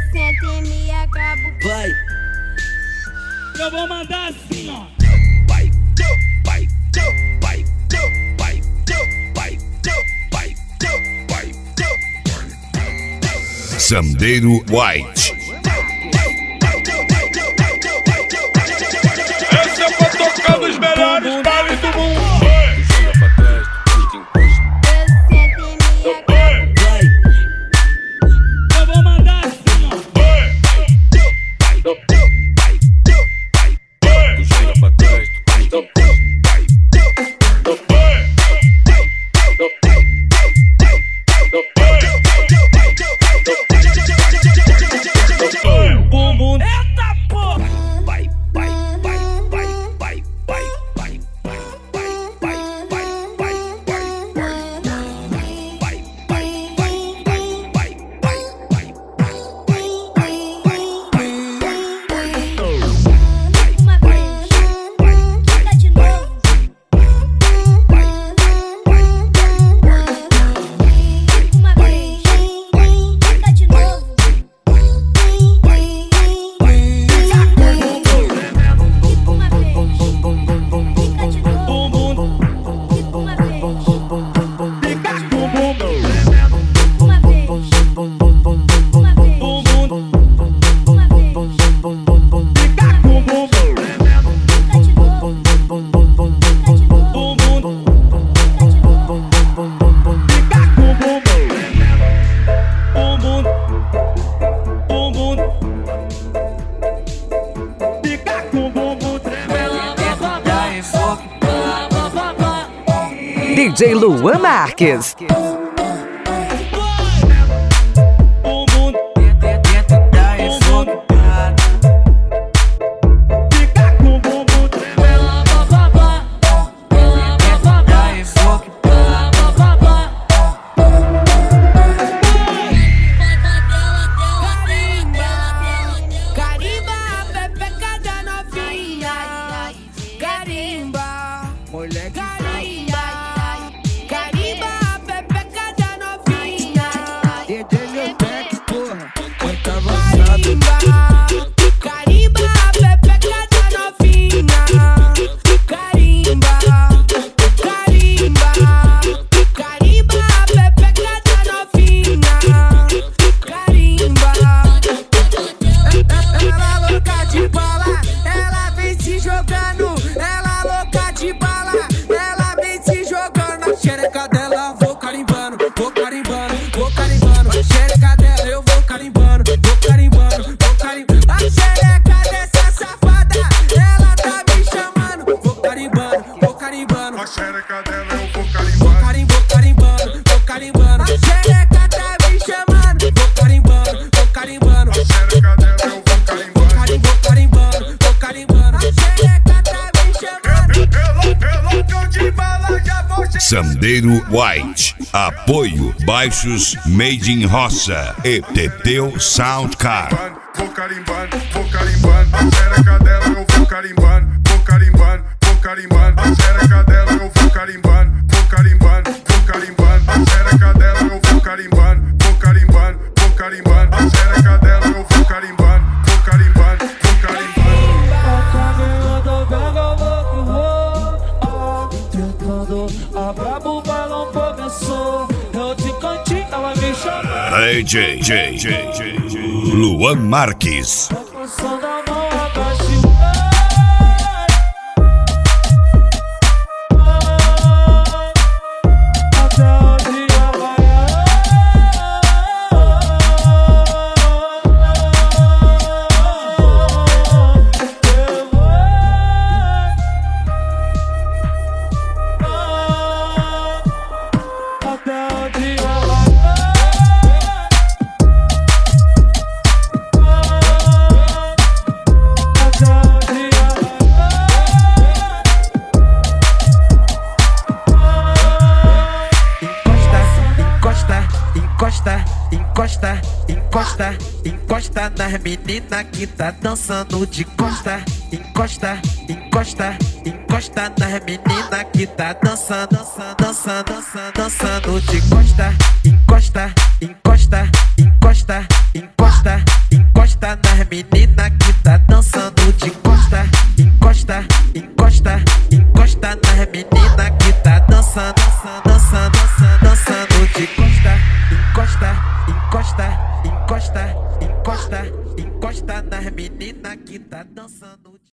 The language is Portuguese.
sento e me acabo. Vai. Eu vou mandar assim, ó. Vai, vai, vai, vai, vai, vai, vai. Sandeiro White. Esse é pra tocar nos melhores bailes do mundo. Eu vou mandar assim, ó. Bumbum, eita porra! Vai, vai, vai, vai, vai, vai, vai, vai, vai, vai, DJ Luan Marques. Sandeiro White. Apoio Baixos Made in Roça e Teteu Soundcard. Vou carimbando, a xereca dela eu vou carimbando, vou carimbando, a xereca dela eu vou carimbando, a xereca dela eu vou carimbando, a xereca dela eu vou carimbando, A brabo balão começou, eu de cantinho, ela me chamou. DJ Luan Marques. Encosta nas meninas que tá dançando de costa. Encosta nas meninas que tá dançando de costa. Encosta. que tá dançando de costa. Encosta, encosta, encosta nas meninas que tá dançando, dançando, dançando, dançando de costa. Encosta, encosta, encosta, encosta, encosta nas meninas que tá dançando.